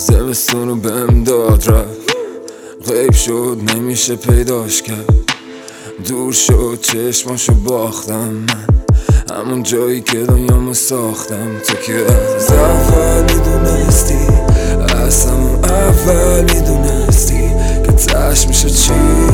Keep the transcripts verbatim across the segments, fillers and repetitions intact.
زمستون رو بهم داد رفت، غیب شد نمیشه پیداش کرد، دور شد چشماشو باختم من، همون جایی که دنیامو ساختم. تو که از اول میدونستی، از همون اول میدونستی که تش میشه چی،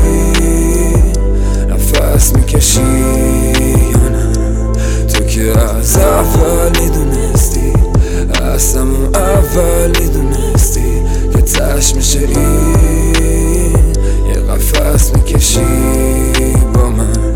نفس میکشی یا نه. تو که از اول میدونستی، از همون اول میدونستی که تش میشه این، یه قفس میکشی با من.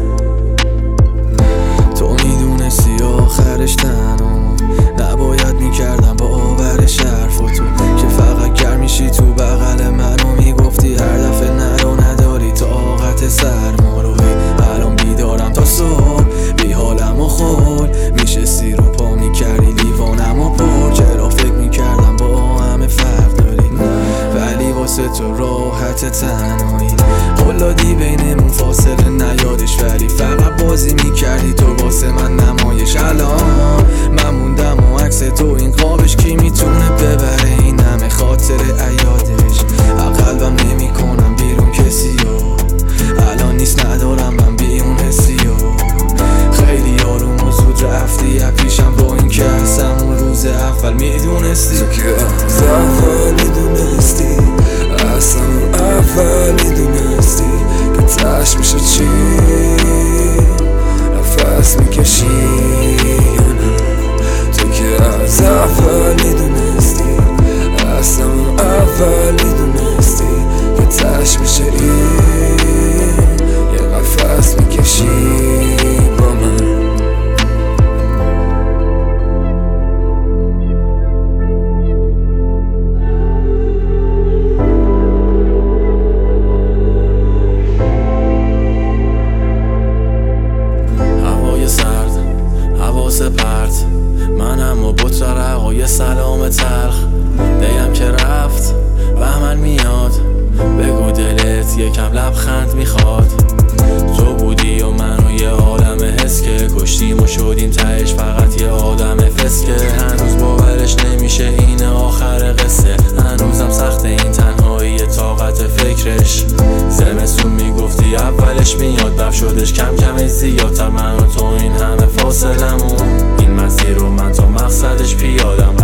تو میدونستی آخرش تنها نباید میکردم با آورش حرف و تو که فقط گرم میشی تو بغل منو میگفتی هر دفعه نرو نداری طاقت سرما رو. الان بیدارم تا صبح بی حالم و خول میشستی رو پا میکردی لیوانم و پر. چرا فکر میکردم با همه فرق داری، ولی واسه تو راحت تنهایی قلادی بینمون فاصله نیادش، ولی فقط بازی میکردی تو واسه من نمایش. الان من موندم و عکس تو این قابش کی میتونه ببره این همه خاطر ایادش. قلبم نمی کنم بیرون کسی و الان نیست ندارم من بیون حسی و خیلی آروم و زود رفتی پیشم با این که از همون روز اول میدونستی. تو که از اول میدونستی، از همون اول میدونستی که تش میشه چی، نفس میکشی یا نه. تو که از اول میدونستی، از همون اول میدونستی که تش میشه این، یه قفس میکشی با من. پرت منم و بط رقای سلام تلخ دیم که رفت بهمن میاد، بگو دلت یکم لبخند میخواد. تو بودی و من و یه عالم حس که کشتیم و شدیم تهش فقط یه آدم فسکه. هنوز باورش نمیشه این آخر قصه، هنوزم سخته این تنهایی طاقت فکرش. زمستون میگفتی اولش میاد، بف شدش کم کم زیادتر من و تو این همه فاصلمون. این مسیر رو من تا مقصدش پیادم